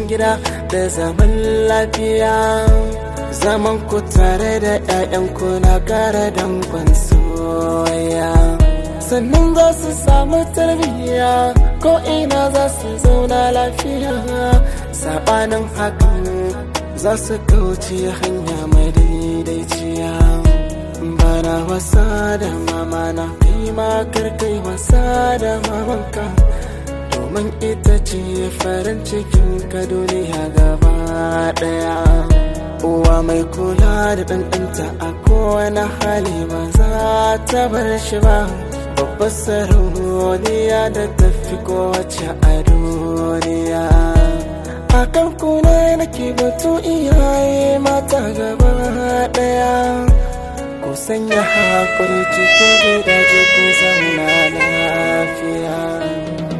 gida da zaman lafiya. Zaman ku tare da 'ya'yanku na ƙara danƙon soyayya. Sannan za su samu tarbiyya, ko ina za su zauna lafiya. Saɓanin hakan za su kauce hanya mai daidaiciya. Bana wasa da mamana, kai ma kar kai wasa da mamanka, domin ita ce farin cikin ka duniya gaba ɗaya. Uwa mai kula da ɗanɗanta a kowane hali ba za ta bar shi ba. Babbar sarauniya da tafi kowace a duniya. Akan ku ne nake batu iyaye mata gaba ɗaya. Ku sanya haƙuri cikin gidaje ku zauna lafiya.